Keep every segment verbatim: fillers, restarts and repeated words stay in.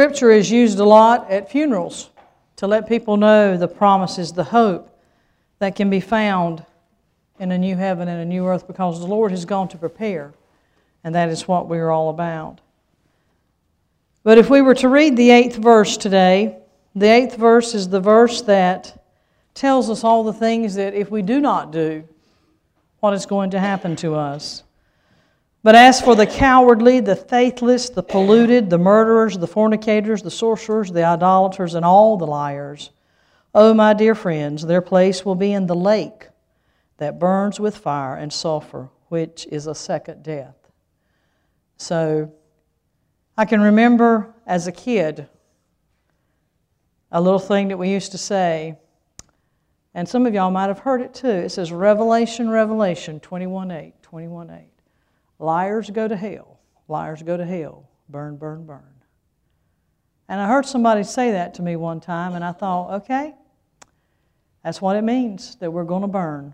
Scripture is used a lot at funerals to let people know the promises, the hope that can be found in a new heaven and a new earth, because the Lord has gone to prepare, and that is what we are all about. But if we were to read the eighth verse today, the eighth verse is the verse that tells us all the things that if we do not do, what is going to happen to us. But as for the cowardly, the faithless, the polluted, the murderers, the fornicators, the sorcerers, the idolaters, and all the liars, oh, my dear friends, their place will be in the lake that burns with fire and sulfur, which is a second death. So, I can remember as a kid a little thing that we used to say, and some of y'all might have heard it too. It says, Revelation, Revelation, twenty-one eight, twenty-one eight. Liars go to hell, liars go to hell, burn, burn, burn. And I heard somebody say that to me one time, and I thought, okay, that's what it means, that we're going to burn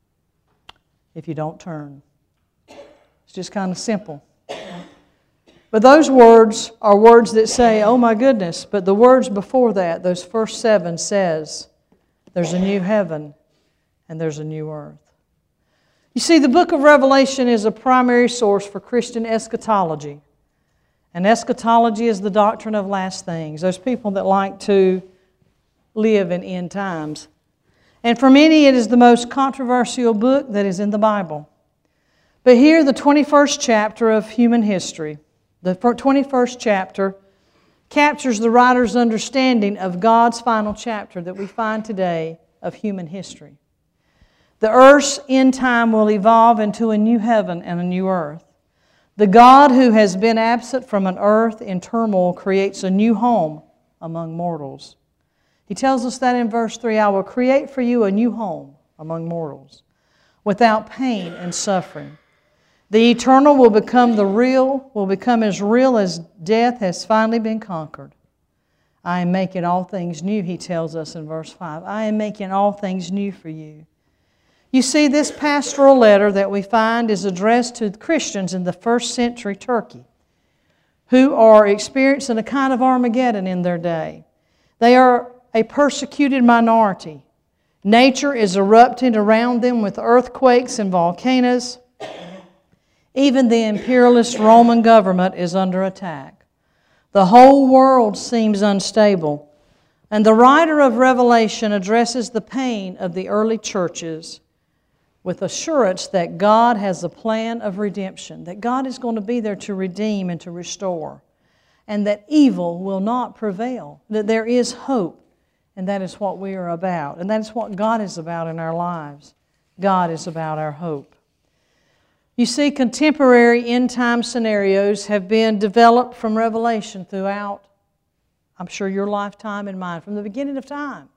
if you don't turn. It's just kind of simple. But those words are words that say, oh my goodness, but the words before that, those first seven, says, there's a new heaven and there's a new earth. You see, the book of Revelation is a primary source for Christian eschatology. And eschatology is the doctrine of last things. Those people that like to live in end times. And for many, it is the most controversial book that is in the Bible. But here, the twenty-first chapter of human history, the twenty-first chapter, captures the writer's understanding of God's final chapter that we find today of human history. The earth's end time will evolve into a new heaven and a new earth. The God who has been absent from an earth in turmoil creates a new home among mortals. He tells us that in verse three, I will create for you a new home among mortals, without pain and suffering. The eternal will become the real, will become as real as death has finally been conquered. I am making all things new, he tells us in verse five. I am making all things new for you. You see, this pastoral letter that we find is addressed to Christians in the first century Turkey, who are experiencing a kind of Armageddon in their day. They are a persecuted minority. Nature is erupting around them with earthquakes and volcanoes. Even the imperialist Roman government is under attack. The whole world seems unstable. And the writer of Revelation addresses the pain of the early churches with assurance that God has a plan of redemption, that God is going to be there to redeem and to restore, and that evil will not prevail, that there is hope, and that is what we are about. And that is what God is about in our lives. God is about our hope. You see, contemporary end-time scenarios have been developed from Revelation throughout, I'm sure, your lifetime and mine, from the beginning of time.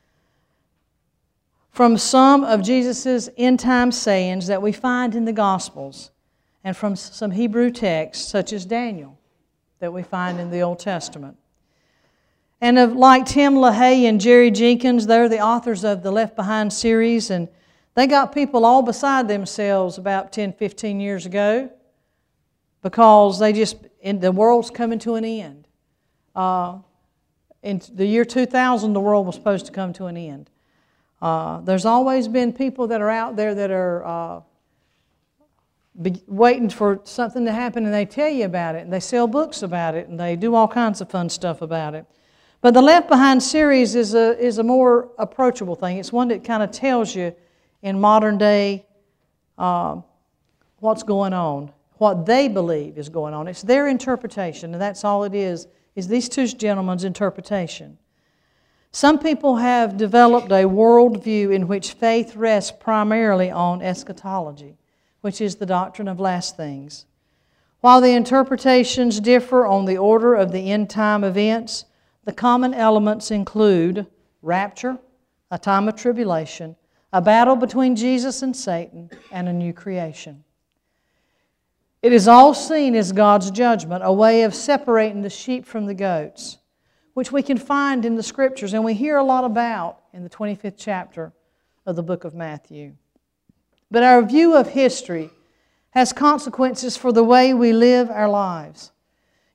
From some of Jesus' end-time sayings that we find in the Gospels, and from some Hebrew texts, such as Daniel, that we find in the Old Testament. And of, like Tim LaHaye and Jerry Jenkins, they're the authors of the Left Behind series, and they got people all beside themselves about ten, fifteen years ago because they just, in, the world's coming to an end. Uh, in the year two thousand, the world was supposed to come to an end. Uh, there's always been people that are out there that are uh, be, waiting for something to happen, and they tell you about it, and they sell books about it, and they do all kinds of fun stuff about it. But the Left Behind series is a, is a more approachable thing. It's one that kind of tells you in modern day uh, what's going on, what they believe is going on. It's their interpretation, and that's all it is, is these two gentlemen's interpretation. Some people have developed a worldview in which faith rests primarily on eschatology, which is the doctrine of last things. While the interpretations differ on the order of the end-time events, the common elements include rapture, a time of tribulation, a battle between Jesus and Satan, and a new creation. It is all seen as God's judgment, a way of separating the sheep from the goats, which we can find in the Scriptures, and we hear a lot about in the twenty-fifth chapter of the book of Matthew. But our view of history has consequences for the way we live our lives.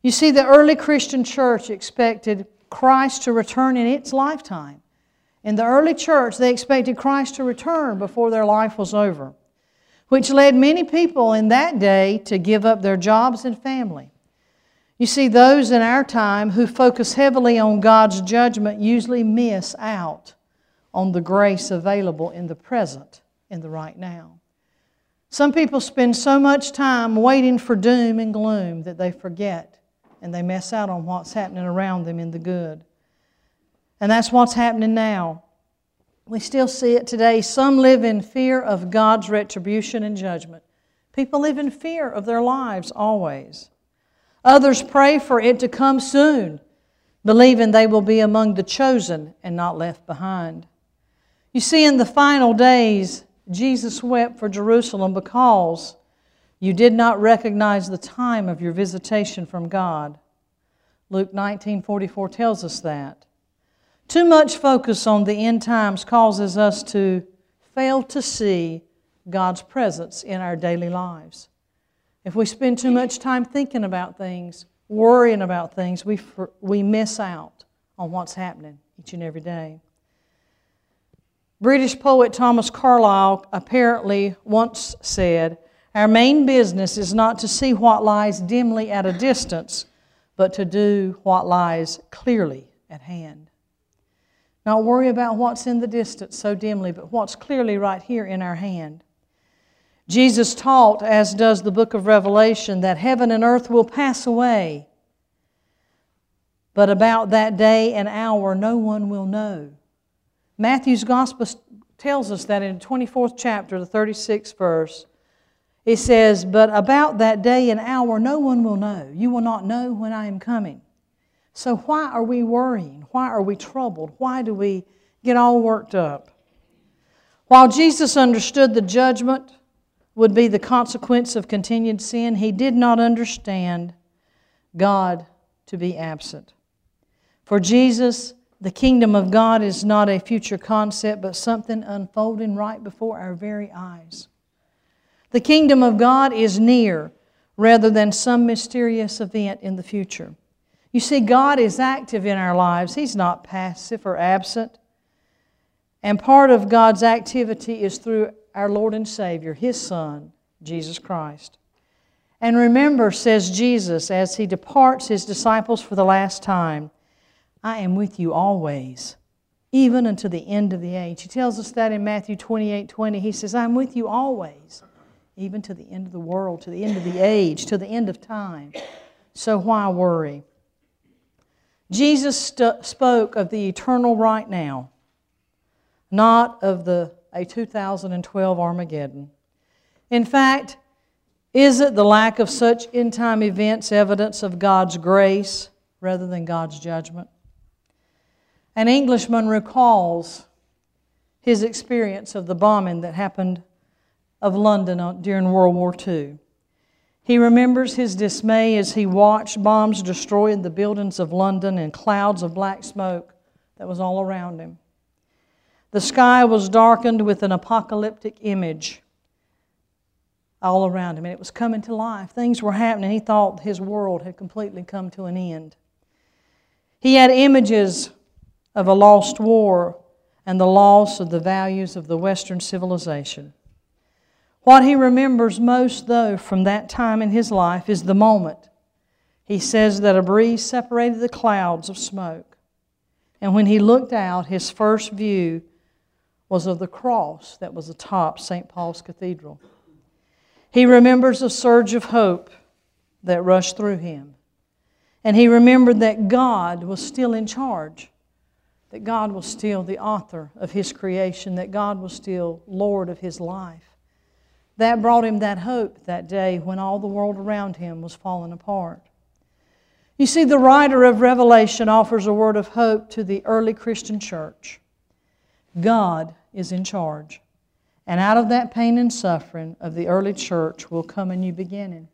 You see, the early Christian church expected Christ to return in its lifetime. In the early church, they expected Christ to return before their life was over, which led many people in that day to give up their jobs and family. You see, those in our time who focus heavily on God's judgment usually miss out on the grace available in the present, in the right now. Some people spend so much time waiting for doom and gloom that they forget and they miss out on what's happening around them in the good. And that's what's happening now. We still see it today. Some live in fear of God's retribution and judgment. People live in fear of their lives always. Others pray for it to come soon, believing they will be among the chosen and not left behind. You see, in the final days, Jesus wept for Jerusalem because you did not recognize the time of your visitation from God. Luke nineteen forty-four tells us that. Too much focus on the end times causes us to fail to see God's presence in our daily lives. If we spend too much time thinking about things, worrying about things, we, we miss out on what's happening each and every day. British poet Thomas Carlyle apparently once said, "Our main business is not to see what lies dimly at a distance, but to do what lies clearly at hand." Not worry about what's in the distance so dimly, but what's clearly right here in our hand. Jesus taught, as does the book of Revelation, that heaven and earth will pass away, but about that day and hour no one will know. Matthew's Gospel tells us that in the twenty-fourth chapter, the thirty-sixth verse, it says, "But about that day and hour no one will know. You will not know when I am coming." So why are we worrying? Why are we troubled? Why do we get all worked up? While Jesus understood the judgment would be the consequence of continued sin, He did not understand God to be absent. For Jesus, the kingdom of God is not a future concept, but something unfolding right before our very eyes. The kingdom of God is near rather than some mysterious event in the future. You see, God is active in our lives. He's not passive or absent. And part of God's activity is through our Lord and Savior, His Son, Jesus Christ. And remember, says Jesus, as He departs His disciples for the last time, "I am with you always, even unto the end of the age." He tells us that in Matthew twenty-eight twenty. He says, "I'm with you always, even to the end of the world, to the end of the age, to the end of time." So why worry? Jesus st- spoke of the eternal right now, not of the a two thousand twelve Armageddon. In fact, is it the lack of such end-time events evidence of God's grace rather than God's judgment? An Englishman recalls his experience of the bombing that happened of London during World War Two. He remembers his dismay as he watched bombs destroying the buildings of London and clouds of black smoke that was all around him. The sky was darkened with an apocalyptic image all around him, and it was coming to life. Things were happening. He thought his world had completely come to an end. He had images of a lost war and the loss of the values of the Western civilization. What he remembers most, though, from that time in his life is the moment. He says that a breeze separated the clouds of smoke. And when he looked out, his first view was of the cross that was atop Saint Paul's Cathedral. He remembers a surge of hope that rushed through him. And he remembered that God was still in charge, that God was still the author of His creation, that God was still Lord of his life. That brought him that hope that day when all the world around him was falling apart. You see, the writer of Revelation offers a word of hope to the early Christian church. God is in charge. And out of that pain and suffering of the early church will come a new beginning.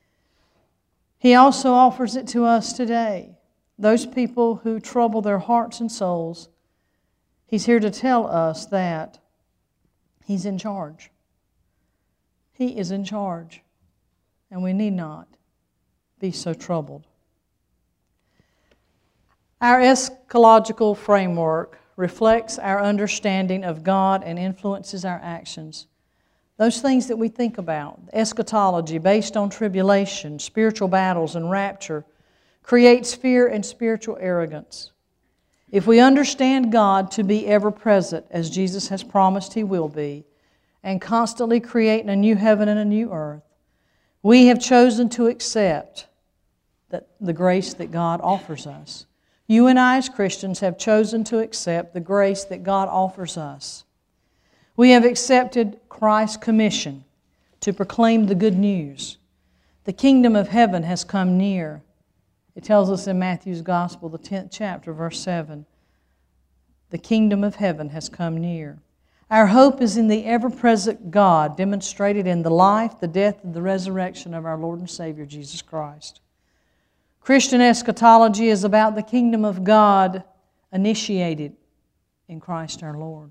He also offers it to us today. Those people who trouble their hearts and souls, He's here to tell us that He's in charge. He is in charge, and we need not be so troubled. Our eschatological framework reflects our understanding of God and influences our actions. Those things that we think about, eschatology based on tribulation, spiritual battles, and rapture, creates fear and spiritual arrogance. If we understand God to be ever-present, as Jesus has promised He will be, and constantly creating a new heaven and a new earth, we have chosen to accept that the grace that God offers us. You and I as Christians have chosen to accept the grace that God offers us. We have accepted Christ's commission to proclaim the good news. The kingdom of heaven has come near. It tells us in Matthew's Gospel, the tenth chapter, verse seven, the kingdom of heaven has come near. Our hope is in the ever-present God demonstrated in the life, the death, and the resurrection of our Lord and Savior, Jesus Christ. Christian eschatology is about the kingdom of God initiated in Christ our Lord.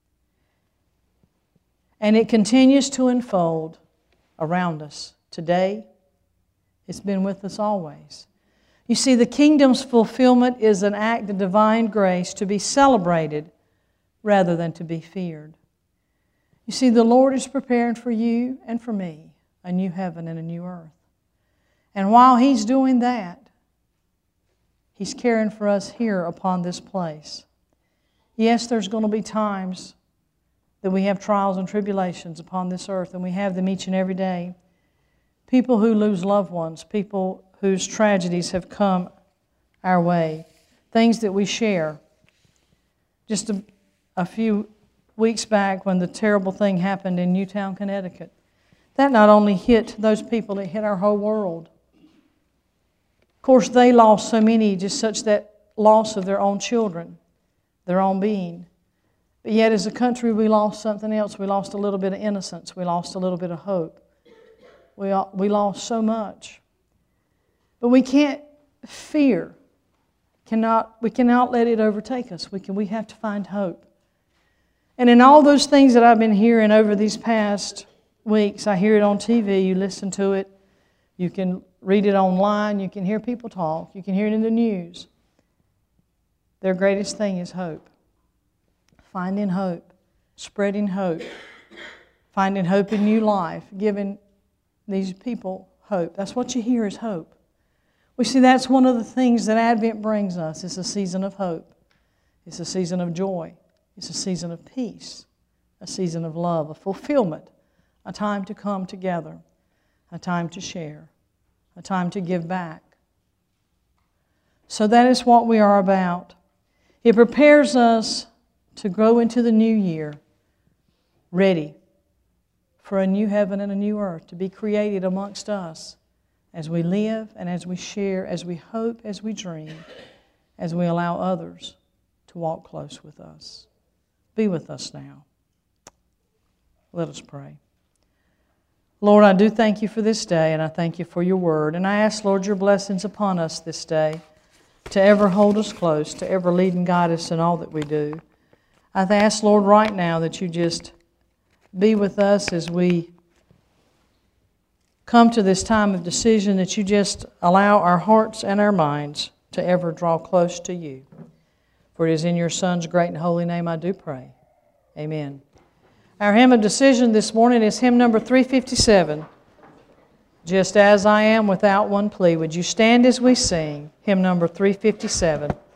And it continues to unfold around us today. It's been with us always. You see, the kingdom's fulfillment is an act of divine grace to be celebrated rather than to be feared. You see, the Lord is preparing for you and for me a new heaven and a new earth. And while He's doing that, He's caring for us here upon this place. Yes, there's going to be times that we have trials and tribulations upon this earth, and we have them each and every day. People who lose loved ones, people whose tragedies have come our way, things that we share. Just a, a few weeks back when the terrible thing happened in Newtown, Connecticut, that not only hit those people, it hit our whole world. Of course, they lost so many, just such that loss of their own children, their own being. But yet as a country, we lost something else. We lost a little bit of innocence. We lost a little bit of hope. We, we lost so much. But we can't fear. Cannot, we cannot let it overtake us. We, can, we have to find hope. And in all those things that I've been hearing over these past weeks, I hear it on T V, you listen to it, you can read it online, you can hear people talk, you can hear it in the news. Their greatest thing is hope. Finding hope, spreading hope, finding hope in new life, giving these people hope. That's what you hear is hope. We see that's one of the things that Advent brings us. It's a season of hope. It's a season of joy. It's a season of peace, a season of love, a fulfillment, a time to come together, a time to share, a time to give back. So that is what we are about. It prepares us to go into the new year ready for a new heaven and a new earth to be created amongst us as we live and as we share, as we hope, as we dream, as we allow others to walk close with us. Be with us now. Let us pray. Lord, I do thank You for this day, and I thank You for Your word. And I ask, Lord, Your blessings upon us this day to ever hold us close, to ever lead and guide us in all that we do. I ask, Lord, right now that You just be with us as we come to this time of decision, that You just allow our hearts and our minds to ever draw close to You. For it is in Your Son's great and holy name I do pray. Amen. Our hymn of decision this morning is hymn number three fifty-seven, Just As I Am Without One Plea. Would you stand as we sing hymn number three fifty-seven?